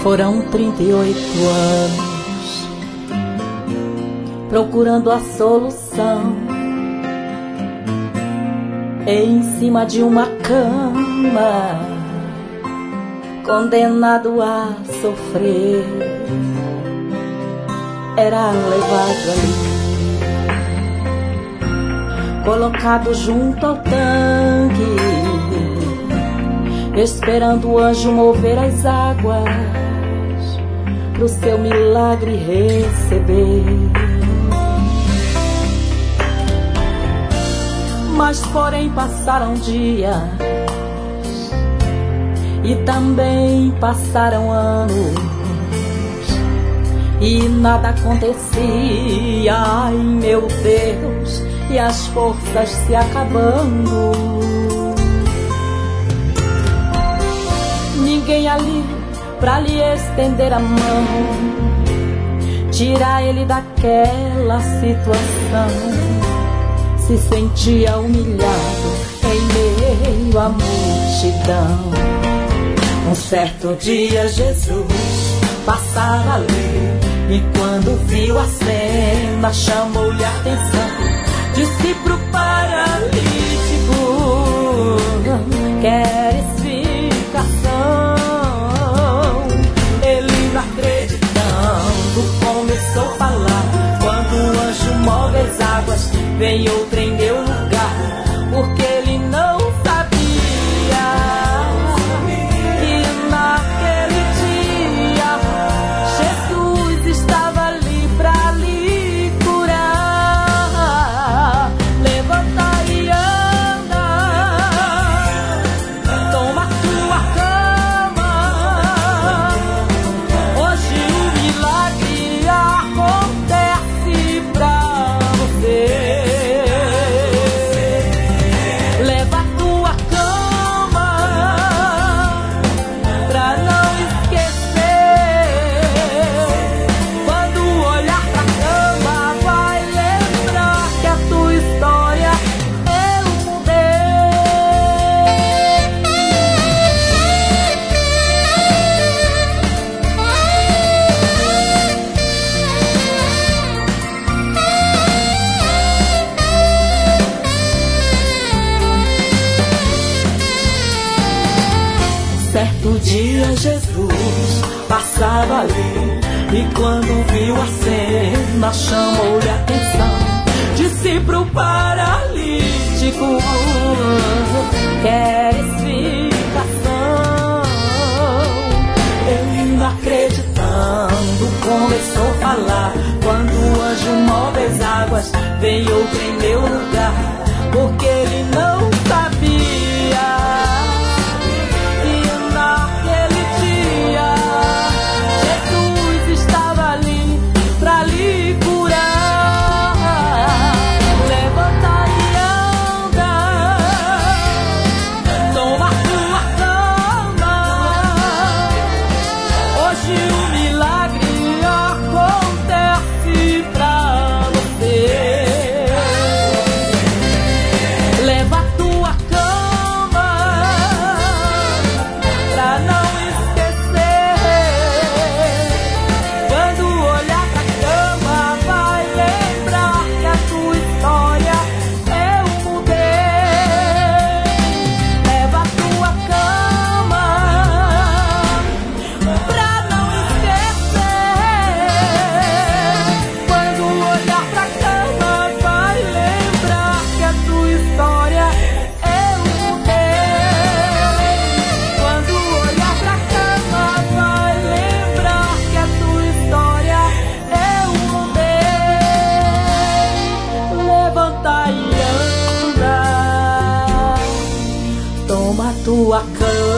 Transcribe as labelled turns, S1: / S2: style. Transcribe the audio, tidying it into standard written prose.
S1: Foram 38 anos procurando a solução em cima de uma cama, condenado a sofrer. Era levado ali, colocado junto ao tanque, esperando o anjo mover as águas pro seu milagre receber. Mas porém passaram dias e também passaram anos e nada acontecia. Ai meu Deus, e as forças se acabando. Ninguém ali pra lhe estender a mão, tirar ele daquela situação. Se sentia humilhado em meio à multidão. Um certo dia Jesus passava ali e quando viu a cena chamou-lhe a atenção. Disse pro paralítico: queres explicação? Ele não acreditando começou a falar. Quando o anjo move as águas, vem outro em meu lugar, porque ele não sabia. E naquele dia Jesus estava ali pra lhe curar. Levanta e anda, toma tua cama. Hoje o milagre acontece pra você. Leva a tua cama pra não esquecer. Quando olhar pra cama, vai lembrar que a tua história eu Certo dia Jesus passava ali e quando viu a cena chamou-lhe a atenção. Disse pro paralítico: quer explicação? Ele não acreditando começou a falar. Quando o anjo move as águas, vem outro em meu lugar, porque ele não sabia. Naquele dia Jesus estava ali pra lhe curar. Levanta e anda, toma tua cama. Hoje o milagre acontece pra você. Leva a tua cama pra não esquecer. Quando olhar pra cama, vai lembrar que a tua história eu mudei. Leva a tua cama pra não esquecer. Quando olhar pra cama, vai lembrar que a tua história eu mudei. Quando olhar pra cama, vai lembrar que a tua história eu mudei. Levanta e anda, toma tua cama.